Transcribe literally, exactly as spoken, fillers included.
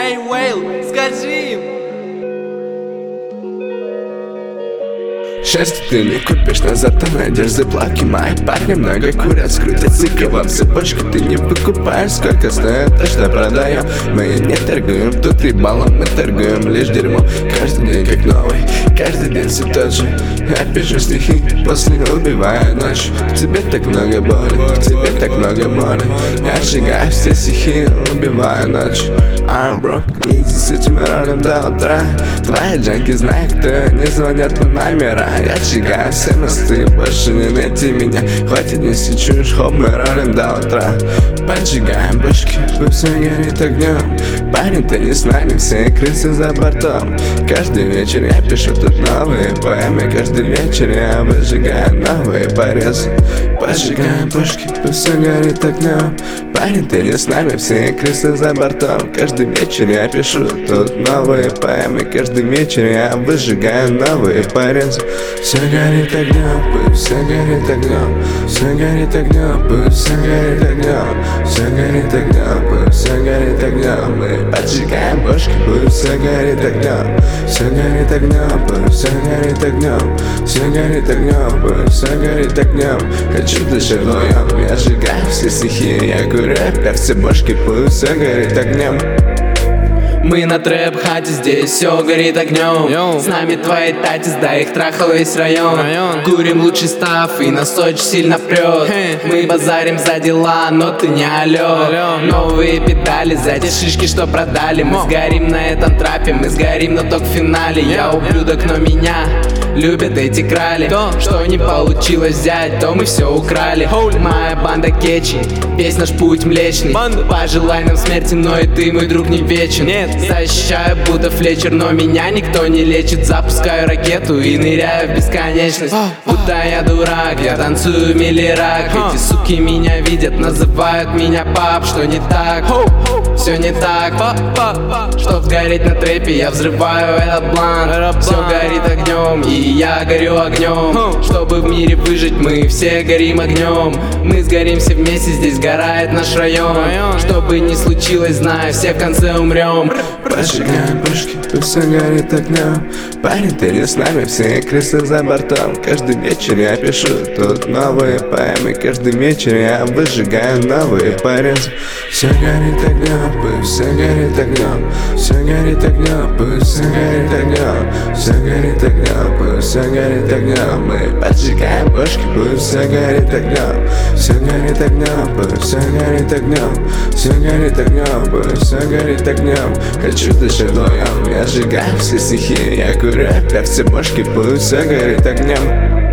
Эй, Уэйл, скажи им. Счастье ты не купишь, но зато найдешь заплатки. Мои парни много курят, скрутят цикелом цепочки. Ты не покупаешь, сколько стоит то, что продаем. Мы не торгуем, тут и баллом мы торгуем лишь дерьмом. Каждый день как новый, каждый день все тот же. Я пишу стихи, после убиваю ночь. В тебе так много боли, в тебе так много боли. Я сжигаю все стихи, убиваю ночь. I'm broke, иди с этим ролем до утра. Твои джанки знают, кто не звонят по номера. Я сжигаю все мосты, больше не найти меня. Хватит нести чушь, хоп, мы ролим до утра. Поджигаем бочки, пусть все горит огнем. Парень, ты не с нами, все крысы за бортом. Каждый вечер я пишу тут новые поэмы. Каждый вечер я выжигаю новые порезы. Поджигаем бочки, пусть все горит огнем. Парень, ты не с нами, все крысы за бортом. Каждый вечер я пишу тут новые поэмы. Каждый вечер я выжигаю новые порезы. Все горит огнем, пусть все горит огнем. Все горит огнем, пусть все горит огнем. Все горит огнем, пусть все горит огнем. Мы поджигаем бошки, пусть все горит огнем. Все горит огнем, пусть все горит огнем. Все горит огнем, пусть все горит огнем. Хочу дышать вдвоем, я сжигаю все стихи. Я курю, опять все бошки, пусть все горит огнем. Мы на трэп-хате, здесь все горит огнем. Йоу. С нами твои татис, да их трахал весь район. район Курим лучший став и нас очень сильно прет. hey. Мы базарим за дела, но ты не алё, алё. Новые педали за те шишки, что продали. Мы сгорим на этом трапе, мы сгорим, но только в финале. Я ублюдок, но меня любят эти крали. Что не получилось взять, то мы все украли. Моя банда кетчи, весь наш путь млечный. Пожелай нам смерти, но и ты, мой друг, не вечен. Защищаю, будто Флетчер, но меня никто не лечит. Запускаю ракету и ныряю в бесконечность. Будто я дурак, я танцую миллирак. Эти суки меня видят, называют меня пап. Что не так? Все не так. Чтоб сгореть на трэпе, я взрываю этот блант. Все горит огнем, и я горю огнем. Чтобы в мире выжить, мы все горим огнем. Мы сгорим все вместе, здесь сгорает наш район. Что бы ни случилось, знаю, все в конце умрем. Поджигаем бошки, пусть все горит огнем. Парень, ты не с нами, все крысы за бортом. Каждый вечер я пишу тут новые поэмы. Каждый вечер я выжигаю новые порезы. Все горит огнем, пусть все горит огнем. Все горит огнем, пусть все горит огнем. Все горит огнем, пусть все горит огнем. Мы поджигаем бошки, пусть все горит огнем. Все горит огнем, пусть все горит огнем. Все горит огнем, пусть все горит огнем. Хочу дышать вдвоем, я сжигаю все стихи. Я курю, опять все бошки, пусть все горит огнем.